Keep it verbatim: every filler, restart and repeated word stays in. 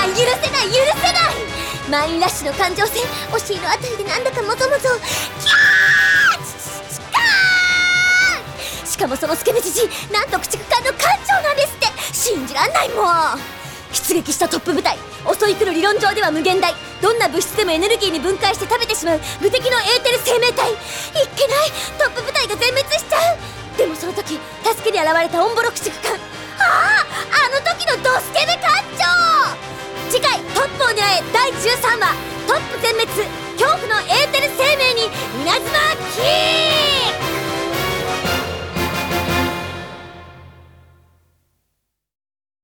ない許せない許せない。マインラッシュの感情線、お尻のあたりでなんだかもぞもぞキャーチカーン。しかもそのスケベじじい、なんと駆逐艦の艦長なんですって。信じらんないもん。出撃したトップ部隊、襲い来る理論上では無限大、どんな物質でもエネルギーに分解して食べてしまう無敵のエーテル生命体。いっけない、トップ部隊が全滅しちゃう。でもその時助けに現れたオンボロ駆逐艦、あああの時のドスケベ艦長。次回トップを狙えだいじゅうさんわ、トップ全滅恐怖のエーテル生命に稲妻キー。